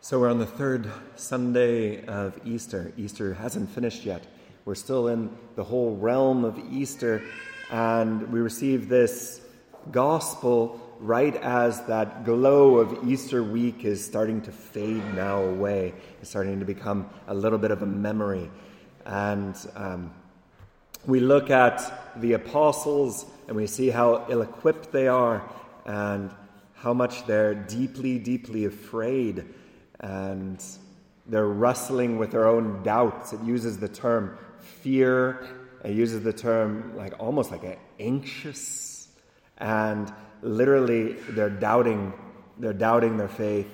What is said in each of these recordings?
So we're on the third Sunday of Easter. Easter hasn't finished yet. We're still in the whole realm of Easter, and we receive this gospel right as that glow of Easter week is starting to fade now away. It's starting to become a little bit of a memory. And we look at the apostles and we see how ill-equipped they are and how much they're deeply, deeply afraid. And they're wrestling with their own doubts. It uses the term fear. It uses the term almost like anxious. And literally, they're doubting their faith.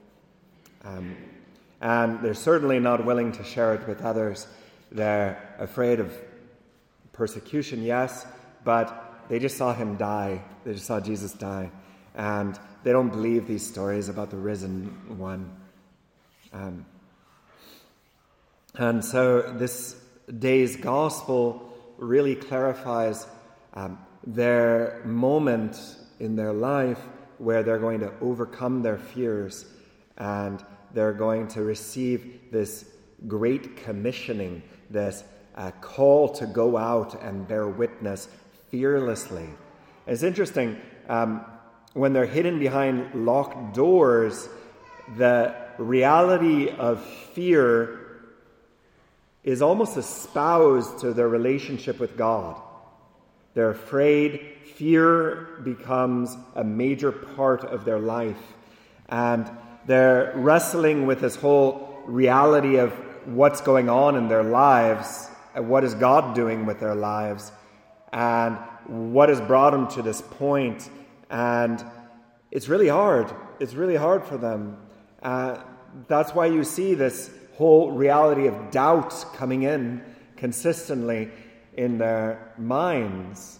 And they're certainly not willing to share it with others. They're afraid of persecution, yes, but they just saw him die. They just saw Jesus die. And they don't believe these stories about the risen one. And so this day's gospel really clarifies their moment in their life where they're going to overcome their fears and they're going to receive this great commissioning, this call to go out and bear witness fearlessly. It's interesting, when they're hidden behind locked doors, the reality of fear is almost espoused to their relationship with God. They're afraid. Fear becomes a major part of their life. And they're wrestling with this whole reality of what's going on in their lives, and what is God doing with their lives, and what has brought them to this point. And it's really hard. It's really hard for them. That's why you see this whole reality of doubt coming in consistently in their minds.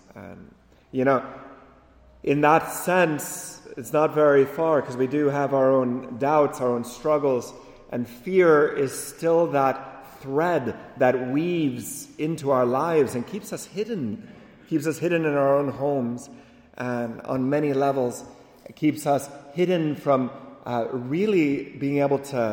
In that sense, it's not very far because we do have our own doubts, our own struggles, and fear is still that thread that weaves into our lives and keeps us hidden in our own homes, and on many levels, it keeps us hidden from really being able to,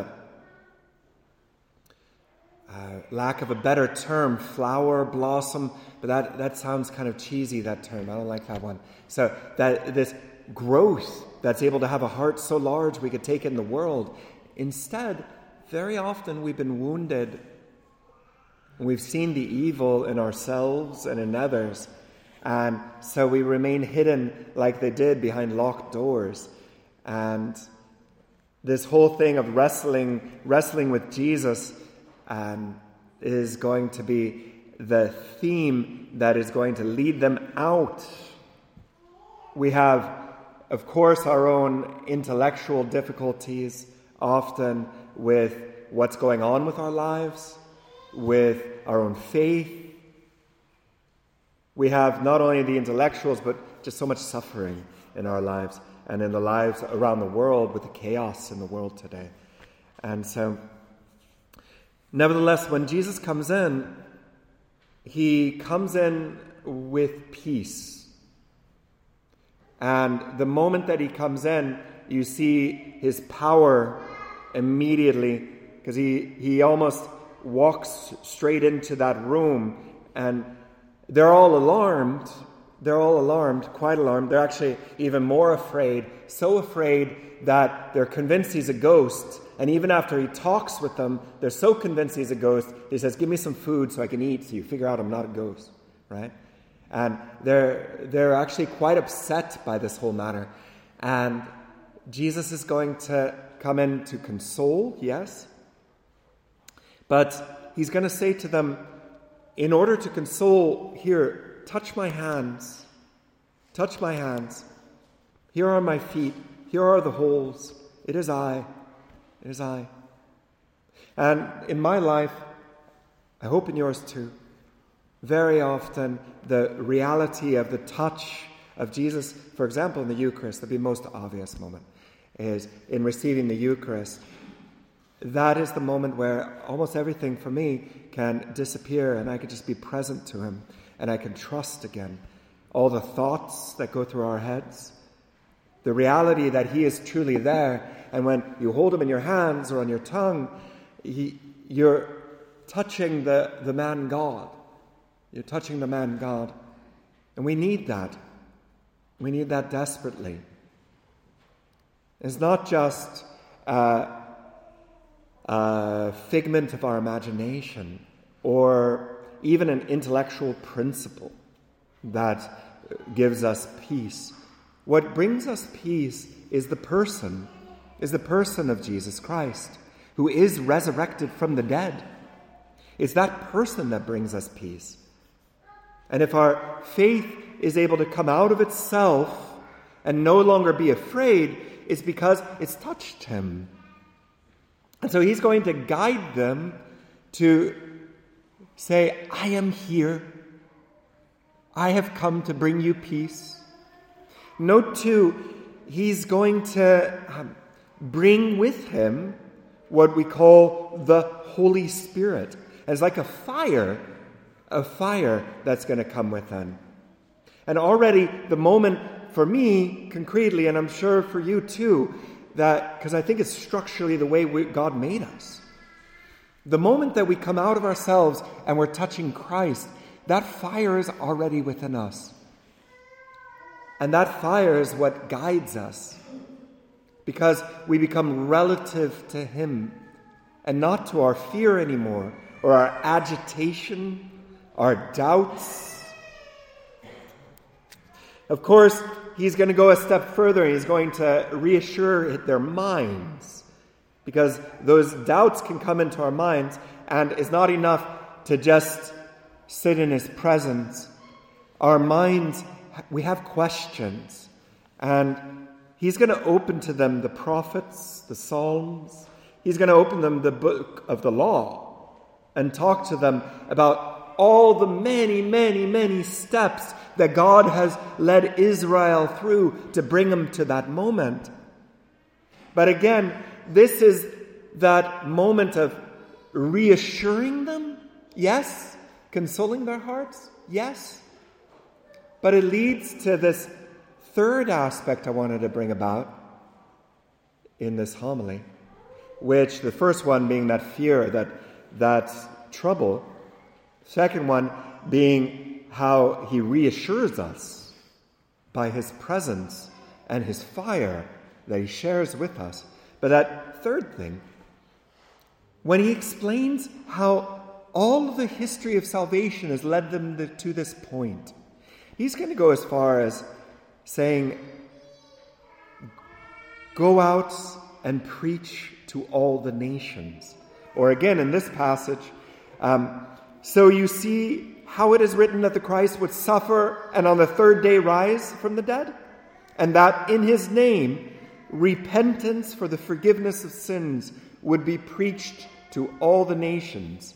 lack of a better term, flower, blossom, but that sounds kind of cheesy, that term. I don't like that one. So that this growth that's able to have a heart so large we could take in the world. Instead, very often we've been wounded. We've seen the evil in ourselves and in others. And so we remain hidden like they did behind locked doors. And this whole thing of wrestling with Jesus is going to be the theme that is going to lead them out. We have, of course, our own intellectual difficulties, often with what's going on with our lives, with our own faith. We have not only the intellectuals, but just so much suffering in our lives and in the lives around the world with the chaos in the world today. And so, nevertheless, when Jesus comes in, he comes in with peace. And the moment that he comes in, you see his power immediately, because he almost walks straight into that room, and they're all alarmed. They're all alarmed, quite alarmed. They're actually even more afraid, so afraid that they're convinced he's a ghost. And even after he talks with them, they're so convinced he's a ghost, he says, "Give me some food so I can eat," so you figure out I'm not a ghost, right? And they're actually quite upset by this whole matter. And Jesus is going to come in to console, yes. But he's going to say to them, in order to console, here, touch my hands. Touch my hands. Here are my feet. Here are the holes. It is I. It is I. And in my life, I hope in yours too, very often the reality of the touch of Jesus, for example, in the Eucharist, the most obvious moment, is in receiving the Eucharist. That is the moment where almost everything for me can disappear and I can just be present to him and I can trust again. All the thoughts that go through our heads, The reality that he is truly there. And when you hold him in your hands or on your tongue, you're touching the man God. You're touching the man God. And we need that. We need that desperately. It's not just a figment of our imagination or even an intellectual principle that gives us peace. What brings us peace is the person of Jesus Christ, who is resurrected from the dead. It's that person that brings us peace. And if our faith is able to come out of itself and no longer be afraid, it's because it's touched him. And so he's going to guide them to say, I am here. I have come to bring you peace. Note too, he's going to bring with him what we call the Holy Spirit. It's like a fire that's going to come with him. And already the moment for me, concretely, and I'm sure for you too, that because I think it's structurally the way God made us. The moment that we come out of ourselves and we're touching Christ, that fire is already within us. And that fire is what guides us, because we become relative to him and not to our fear anymore, or our agitation, our doubts. Of course, he's going to go a step further. He's going to reassure their minds, because those doubts can come into our minds, and it's not enough to just sit in his presence. Our minds, we have questions, and he's going to open to them the prophets, the Psalms. He's going to open them the book of the law and talk to them about all the many, many, many steps that God has led Israel through to bring them to that moment. But again, this is that moment of reassuring them, yes, consoling their hearts, yes. But it leads to this third aspect I wanted to bring about in this homily, which the first one being that fear, that trouble. Second one being how he reassures us by his presence and his fire that he shares with us. But that third thing, when he explains how all of the history of salvation has led them to this point, he's going to go as far as saying, go out and preach to all the nations. Or again, in this passage, so you see how it is written that the Christ would suffer and on the third day rise from the dead, and that in his name repentance for the forgiveness of sins would be preached to all the nations.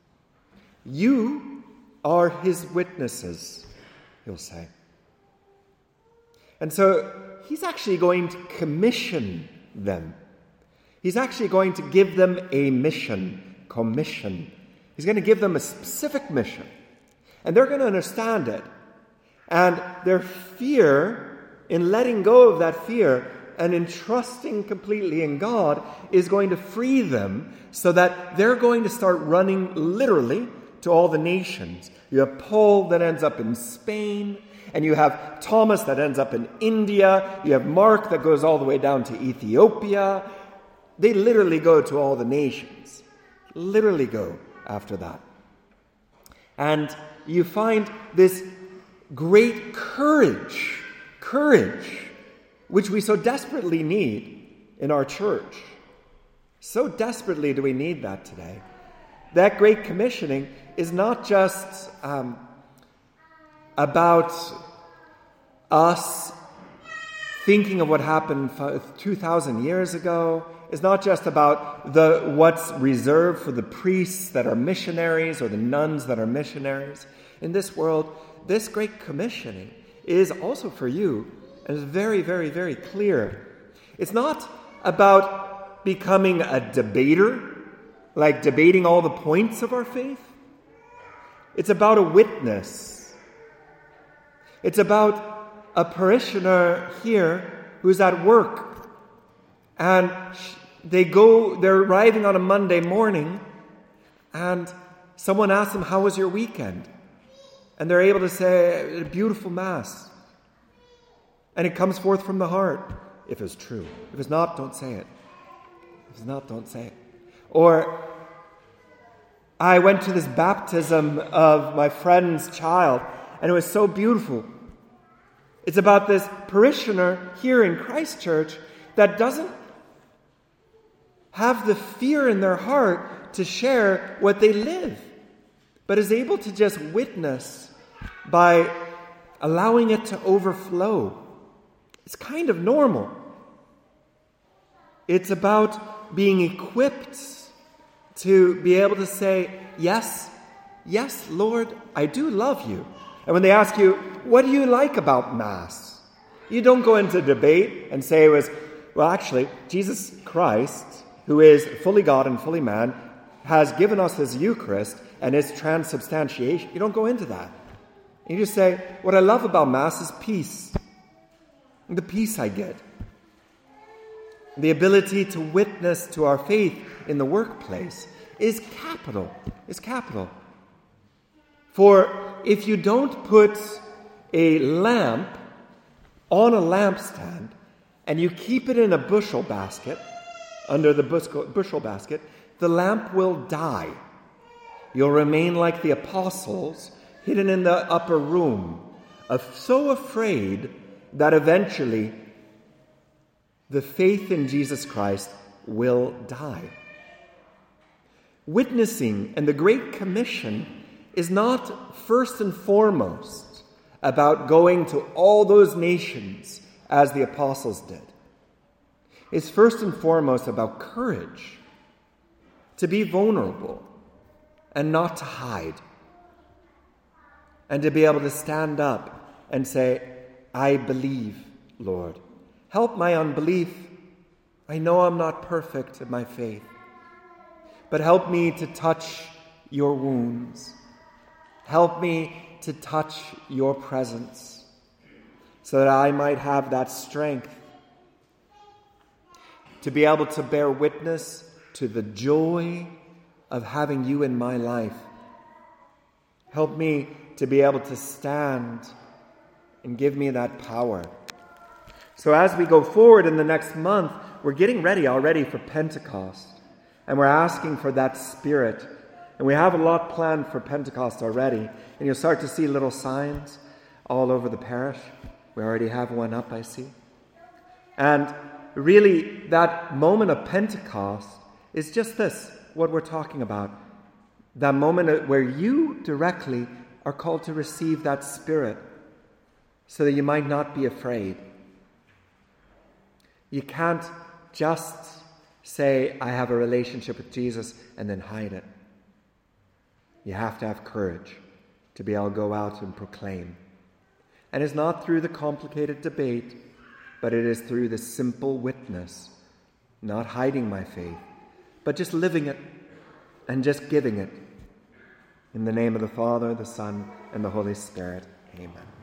You are his witnesses, he'll say. And so he's actually going to commission them. He's actually going to give them a mission, commission. He's going to give them a specific mission. And they're going to understand it. And their fear, in letting go of that fear and in trusting completely in God, is going to free them so that they're going to start running literally to all the nations. You have Paul that ends up in Spain, and you have Thomas that ends up in India. You have Mark that goes all the way down to Ethiopia. They literally go to all the nations. Literally go after that. And you find this great courage, which we so desperately need in our church. So desperately do we need that today. That great commissioning is not just about us thinking of what happened 2,000 years ago. It's not just about what's reserved for the priests that are missionaries or the nuns that are missionaries. In this world, this great commissioning is also for you, and is very, very, very clear. It's not about becoming a debater, like debating all the points of our faith. It's about a witness. It's about a parishioner here who's at work, and they're arriving on a Monday morning, and someone asks them, how was your weekend? And they're able to say, a beautiful Mass. And it comes forth from the heart, if it's true. If it's not, don't say it. If it's not, don't say it. Or, I went to this baptism of my friend's child, and it was so beautiful. It's about this parishioner here in Christchurch that doesn't have the fear in their heart to share what they live, but is able to just witness by allowing it to overflow. It's kind of normal. It's about being equipped to be able to say, yes, Lord, I do love you. And when they ask you, what do you like about Mass? You don't go into debate and say actually, Jesus Christ, who is fully God and fully man, has given us his Eucharist and his transubstantiation. You don't go into that. You just say, what I love about Mass is peace. The peace I get. The ability to witness to our faith in the workplace is capital. For if you don't put a lamp on a lampstand and you keep it in a bushel basket, under the bushel basket, the lamp will die. You'll remain like the apostles, hidden in the upper room, so afraid that eventually the faith in Jesus Christ will die. Witnessing and the Great Commission is not first and foremost about going to all those nations as the apostles did. It's first and foremost about courage, to be vulnerable and not to hide, and to be able to stand up and say, I believe, Lord. Help my unbelief. I know I'm not perfect in my faith, but help me to touch your wounds. Help me to touch your presence so that I might have that strength to be able to bear witness to the joy of having you in my life. Help me to be able to stand and give me that power. So as we go forward in the next month, we're getting ready already for Pentecost. And we're asking for that Spirit. And we have a lot planned for Pentecost already. And you'll start to see little signs all over the parish. We already have one up, I see. And really, that moment of Pentecost is just this, what we're talking about. That moment where you directly are called to receive that Spirit so that you might not be afraid. You can't just say, I have a relationship with Jesus, and then hide it. You have to have courage to be able to go out and proclaim. And it's not through the complicated debate, but it is through the simple witness, not hiding my faith, but just living it and just giving it. In the name of the Father, the Son, and the Holy Spirit. Amen.